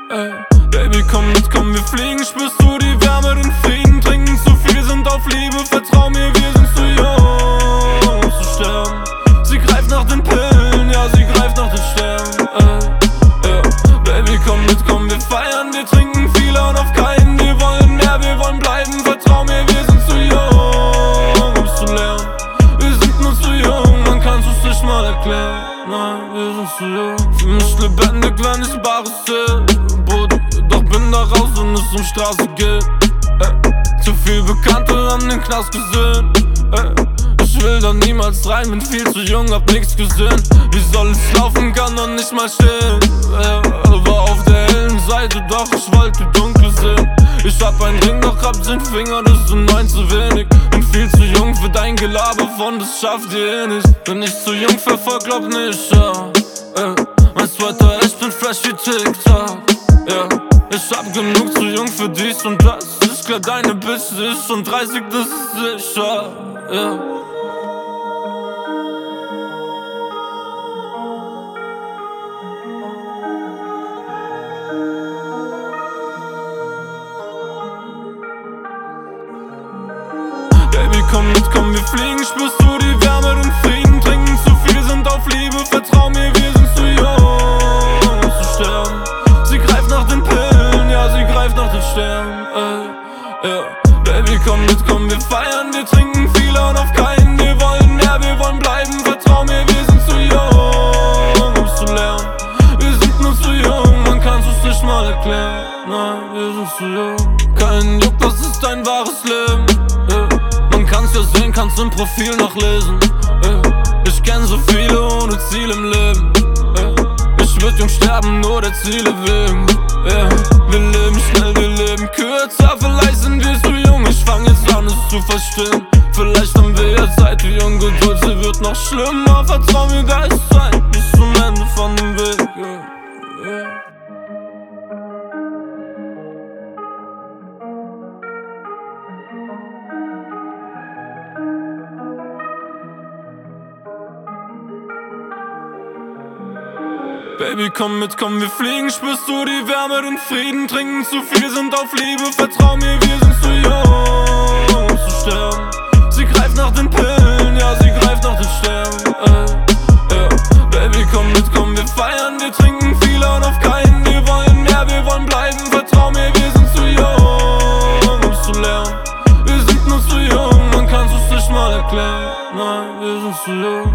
Baby, komm mit, komm, wir fliegen. Spürst du die Wärme, den Frieden? Trinken zu viel, sind auf Liebe. Vertrau mir, wir sind zu jung, um zu sterben. Sie greift nach den Pillen, ja, sie greift nach den Sternen. Baby, komm mit, komm, wir feiern. Wir trinken viel und auf keinen. Wir wollen mehr, wir wollen bleiben. Vertrau mir, wir sind zu jung, um's zu lernen. Wir sind nur zu jung, man kann's uns nicht mal erklären. Nein, wir sind zu jung. Für mich lebendig, wenn ich bares Boot. Doch bin da raus und es um Straße geht. Zu viel Bekannte haben den Knast gesehen. Ich will da niemals rein, bin viel zu jung, hab nix gesehen. Wie soll es laufen, kann noch nicht mal stehen. War auf der hellen Seite, doch ich wollte dunkel sehen. Ich hab einen Ring, doch hab 10 Finger, das sind 9 zu wenig. Bin viel zu jung für dein Gelaber von, das schafft ihr eh nicht. Bin ich zu jung für Volk, glaub nicht, ja. Mein Sweater, ich bin fresh wie TikTok, ja. Ich hab genug, zu jung für dies und das. Ich glaub deine Bitch ist schon 30, das ist sicher, ja. Baby, komm mit, komm, wir fliegen. Spürst du die Wärme, den Frieden? Trinken zu viel, sind auf Liebe. Vertrau mir, wir sind zu jung, um zu sterben. Sie greift nach den Pillen, ja, sie greift nach den Sternen. Baby, komm mit, komm, wir feiern. Wir trinken viel und auf keinen. Wir wollen mehr, wir wollen bleiben. Vertrau mir, wir sind zu jung, um's zu lernen. Wir sind nur zu jung, man kann's uns nicht mal erklären. Nein, wir sind zu jung. Kein Juck, das ist dein wahres Leben. Kannst ja sehen, kannst im Profil nachlesen. Ich kenn so viele ohne Ziel im Leben. Ich würd jung sterben, nur der Ziele wegen. Wir leben schnell, wir leben kürzer. Vielleicht sind wir zu jung, ich fang jetzt an, es zu verstehen. Vielleicht haben wir ja Zeit, die Ungeduld, sie wird noch schlimmer. Vertrau mir, da ist Zeit bis zum Ende von dem Weg. Baby, komm mit, komm, wir fliegen. Spürst du die Wärme, den Frieden? Trinken zu viel, sind auf Liebe. Vertrau mir, wir sind zu jung, um zu sterben. Sie greift nach den Pillen, ja, sie greift nach den Sternen. Baby, komm mit, komm, wir feiern. Wir trinken viel und auf keinen. Wir wollen mehr, wir wollen bleiben. Vertrau mir, wir sind zu jung, um's zu lernen. Wir sind nur zu jung, man kann's uns nicht mal erklären. Nein, wir sind zu jung.